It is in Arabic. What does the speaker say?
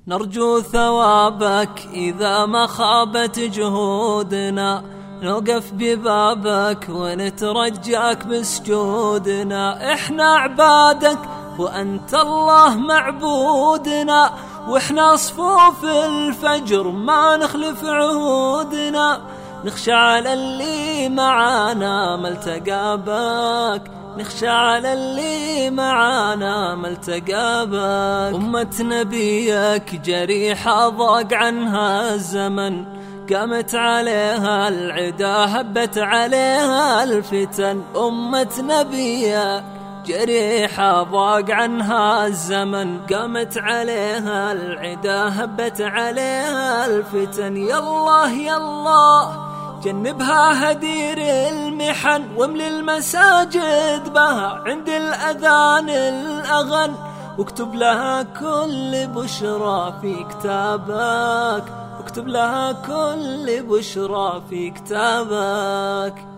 نرجو ثوابك إذا ما خابت جهودنا، نوقف ببابك ونترجاك بسجودنا. إحنا عبادك وأنت الله معبودنا، وإحنا صفوف الفجر ما نخلف عهودنا. نخشى على اللي معانا ما التقى بك، نخشى على اللي معانا ما التقى بك. أمة نبيك جريحة ضاق عنها الزمن، قامت عليها العدا هبت عليها الفتن. أمة نبيك جريحة ضاق عنها الزمن، قامت عليها العدا هبت عليها الفتن. يالله يالله جنبها هدير المحن، واملي المساجد بها عند الأذان الأغن، واكتب لها كل بشرى في كتابك، واكتب لها كل بشرى في كتابك.